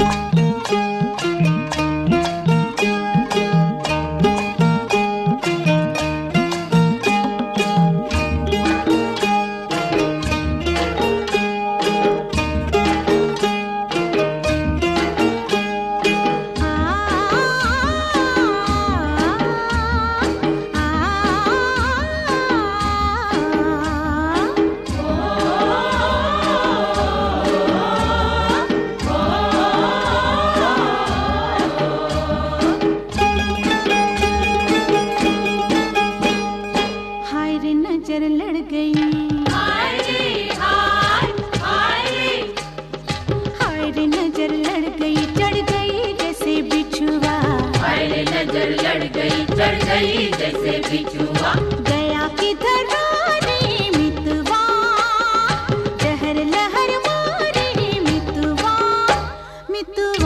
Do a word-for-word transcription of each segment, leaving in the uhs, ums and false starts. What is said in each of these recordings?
नजर लड़ गई, हाय रे हाय हाय रे, हाय रे नजर लड़ गई, चढ़ गई जैसे बिछुआ, हाय रे नजर लड़ गई, चढ़ गई जैसे बिछुआ, गया किधर रे मितवा, जहर लहर मारे मितवा, मितवा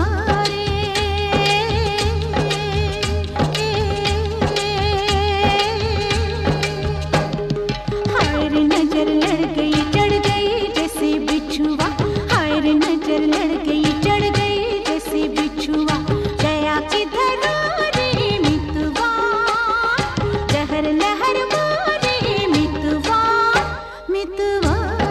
नजर लड़ गई, चढ़ गई जैसे बिछुआ, हाय रे नजर लड़ गई, चढ़ गई जैसे बिछुआ, गया किधर रे मितवा, जहर लहर मारे मितवा, मितवा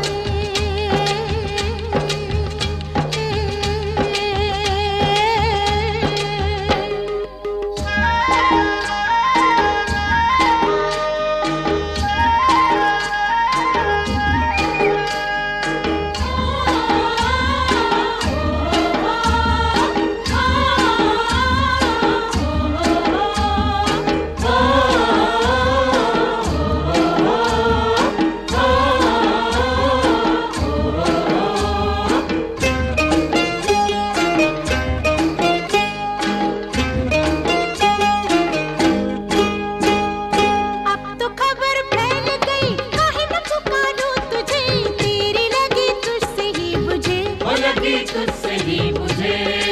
तुझसे ही मुझे,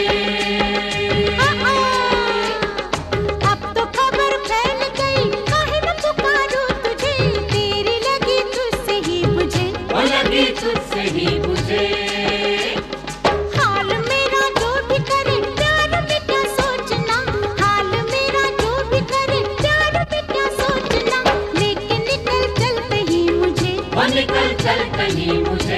अब तो खबर फैल गई, काहे न पुकारूं तुझे, तेरी लगी तुझसे ही मुझे, वो लगी तुझसे ही मुझे, हाल मेरा जो भी करे प्यार में क्या सोचना, हाल मेरा जो भी करे प्यार में क्या सोचना, लेकिन निकल चल कहीं मुझे, वो निकल चल कहीं मुझे,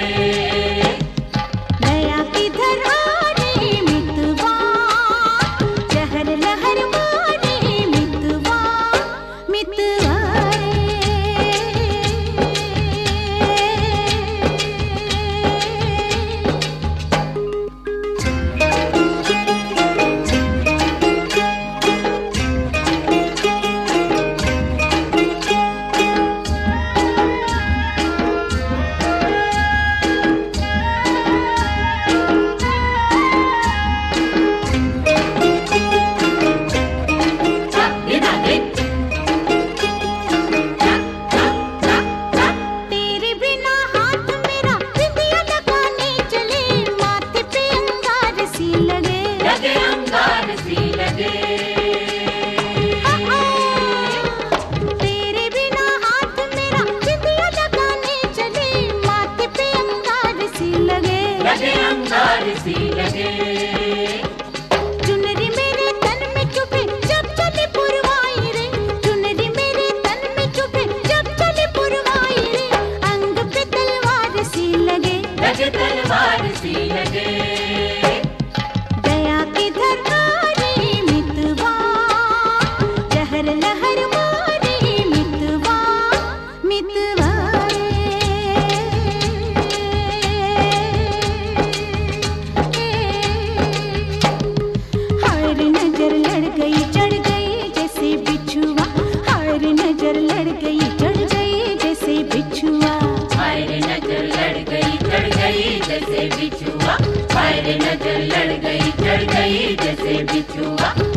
चुनरी मेरे तन में चुभे जब चली पुरवाई रे, चुनरी मेरे तन में चुभे जब चली पुरवाई रे, अंग पे तलवार सी लगे, लगे तलवार सी लगे, गया किधर रे मितवा, जहर लहर मारे मितवा, मितवा नजर लड़ गई, चढ़ गई जैसे बिछुआ, हाय रे नजर लड़ गई, चढ़ गई जैसे बिछुआ, हाय रे नजर लड़ गई, चढ़ गई जैसे बिछुआ, हाय रे नजर लड़ गई, चढ़ गई जैसे बिछुआ।